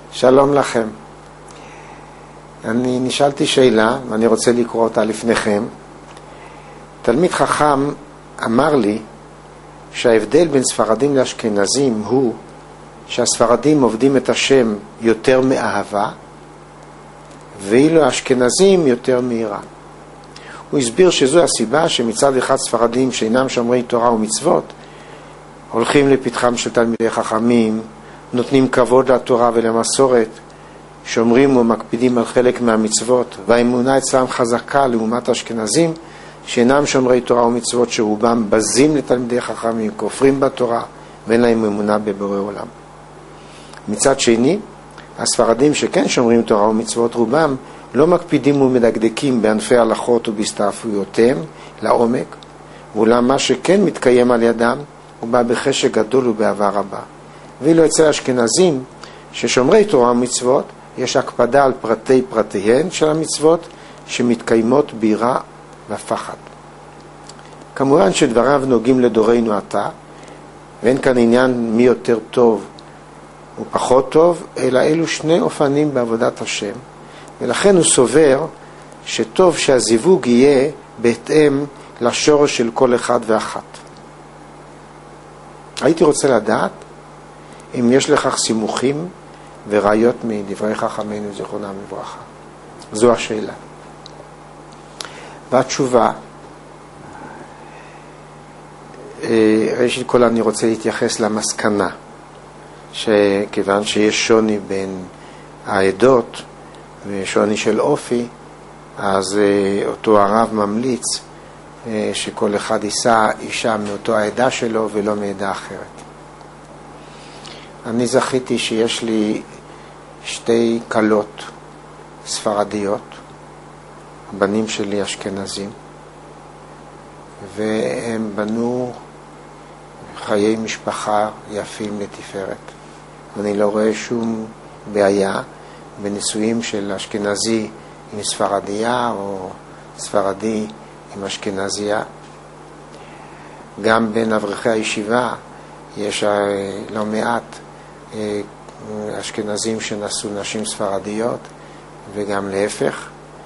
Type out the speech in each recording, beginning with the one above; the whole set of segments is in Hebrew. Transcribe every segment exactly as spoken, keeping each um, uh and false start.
שלום לכם. אני נשאלתי שאלה, ואני רוצה לקרוא אותה לפניכם. תלמיד חכם אמר לי שההבדל בין ספרדים לאשכנזים הוא שהספרדים עובדים את השם יותר מאהבה, ואילו האשכנזים יותר מיראה. הוא הסביר שזו הסיבה שמצד אחד ספרדים שאינם שומרי תורה ומצוות הולכים לפתחם של תלמידי חכמים, נותנים כבוד לתורה ולמסורת, שומרים ומקפידים על חלק מהמצוות, והאמונה אצלם חזקה לעומת האשכנזים שאינם שומרי תורה ומצוות, שרובם בזים לתלמידי חכמים, כופרים בתורה ואין להם אמונה בבורא עולם. מצד שני, הספרדים שכן שומרים תורה ומצוות, רובם לא מקפידים ומדקדקים בענפי הלכות ובהסתעפויותיהם לעומק, ואולם מה שכן מתקיים על ידם הוא בא בחשק גדול ובאהבה רבה. ואילו אצל האשכנזים ששומרי תורה ומצוות יש הקפדה על פרטי פרטיהן של המצוות שמתקיימות ביראה ופחד. כמובן שדבריו נוגעים לדורנו עתה, ואין כאן עניין מי יותר טוב ופחות טוב, אלא אלו שני אופנים בעבודת השם, ולכן הוא סובר שטוב שהזיווג יהיה בהתאם לשורש של כל אחד ואחת. הייתי רוצה לדעת אם יש לכך סימוכים וראיות מדברי חכמינו זיכרונם לברכה. זו השאלה. והתשובה, ראשית כל אני רוצה להתייחס למסקנה, שכיוון שיש שוני בין העדות ושוני של אופי, אז אותו הרב ממליץ שכל אחד יישא אישה מאותו העדה שלו ולא מעדה אחרת. אני זכיתי שיש לי שתי קלות ספרדיות, הבנים שלי אשכנזים, והם בנו חיי משפחה יפים לתפארת. אני לא רואה שום בעיה בנישואים של אשכנזי עם ספרדיה או ספרדי עם אשכנזיה. גם בין אברכי הישיבה יש לא מעט אשכנזים שנשאו נשים ספרדיות וגם להפך,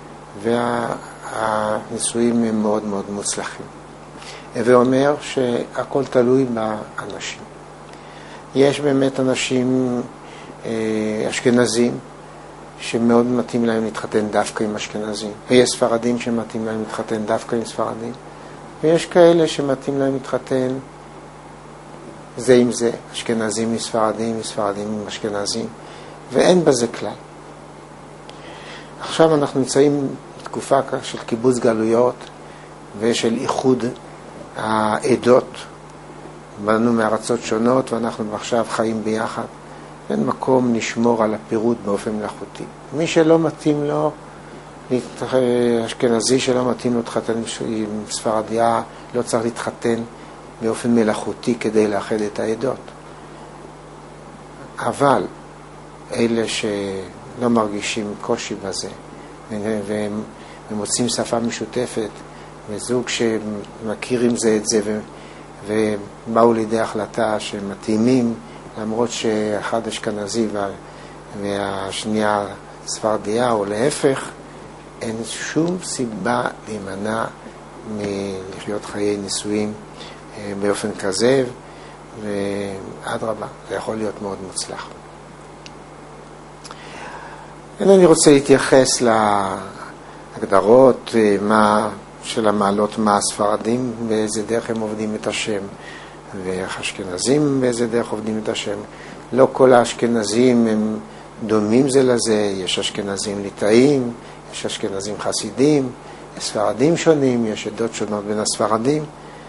והנישואים הם מאוד מאוד מוצלחים. ואומר שהכל תלוי באנשים. יש באמת אנשים אשכנזים שמאוד מתאים להם להתחתן דווקא עם אשכנזים, ויש ספרדים שמתאים להם להתחתן דווקא עם ספרדים, ויש כאלה שמתאים להם להתחתן זה עם זה, אשכנזים מספרדים, מספרדים עם אשכנזים, ואין בזה כלל. עכשיו אנחנו נמצאים בתקופה של קיבוץ גלויות ושל איחוד העדות, באנו מארצות שונות ואנחנו עכשיו חיים ביחד. אין מקום לשמור על הפירוט באופן מלאכותי. מי שלא מתאים לו, אשכנזי שלא מתאים לו להתחתן עם ספרדיה, לא צריך להתחתן באופן מלאכותי כדי לאחד את העדות. אבל אלה שלא מרגישים קושי בזה, והם מוצאים שפה משותפת, וזוג שמכירים זה את זה, ובאו לידי החלטה שמתאימים, למרות שאחד אשכנזי והשנייה ספרדיה או להפך, אין שום סיבה להימנע מלחיות חיי נישואים באופן כזה, ועד רבה, זה יכול להיות מאוד מוצלח. אני רוצה להתייחס להגדרות מה, של המעלות מה הספרדים, באיזה דרך הם עובדים את השם, והאשכנזים באיזה דרך עובדים את השם. לא כל האשכנזים הם דומים זה לזה, יש אשכנזים ליטאים, יש אשכנזים חסידים, יש ספרדים שונים, יש עדות שונות בין הספרדים.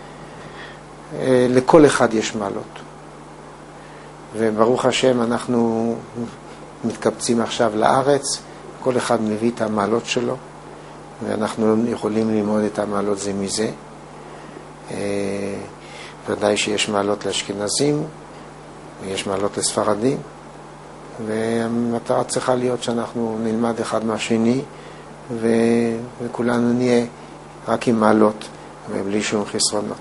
לכל אחד יש מעלות. וברוך השם אנחנו מתקבצים עכשיו לארץ, כל אחד מביא את המעלות שלו, ואנחנו יכולים ללמוד את המעלות זה מזה. ודאי שיש מעלות לאשכנזים, ויש מעלות לספרדים, והמטרה צריכה להיות שאנחנו נלמד אחד מהשני, ו... וכולנו נהיה רק עם מעלות, ובלי שום חסרונות.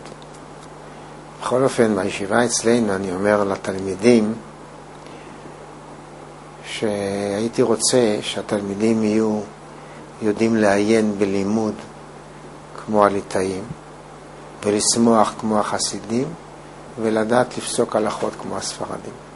בכל אופן, בישיבה אצלנו אני אומר לתלמידים, שהייתי רוצה שהתלמידים יהיו יודעים לעיין בלימוד כמו הליטאים, ולשמוח כמו החסידים, ולדעת לפסוק הלכות כמו הספרדים.